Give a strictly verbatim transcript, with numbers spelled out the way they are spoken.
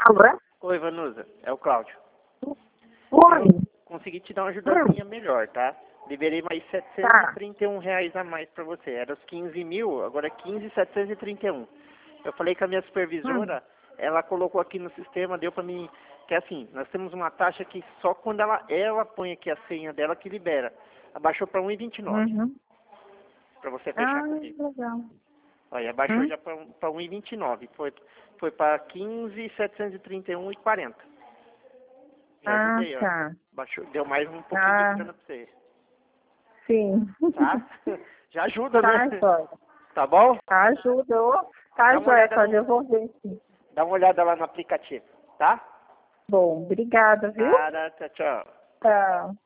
Alô? Oi, Vanusa, é o Cláudio. Oi. Consegui te dar uma ajudazinha melhor, tá? Liberei mais setecentos e trinta e um reais a mais pra você. Era os quinze mil, agora é quinze mil setecentos e trinta e um. Eu falei com a minha supervisora, hum. ela colocou aqui no sistema, deu pra mim, que é assim, nós temos uma taxa que só quando ela, ela põe aqui a senha dela que libera. Abaixou pra um e vinte e nove. Uhum. Pra você fechar Ah, comigo. legal. Olha, abaixou Hum? já pra, pra um e vinte e nove. Foi, foi pra quinze mil setecentos e trinta e um e quarenta. Já Ah, ajudei, ó. tá. Baixou, deu mais um pouquinho Ah, de grana pra você. sim. Tá? Já ajuda, Tá, né? joia. Tá bom? Ajudou. Dá Tá, uma joia, olhada Cláudia, eu no, vou ver, sim. dá uma olhada lá no aplicativo, tá? Bom, obrigada, viu? Nada, tchau, tchau. Tchau.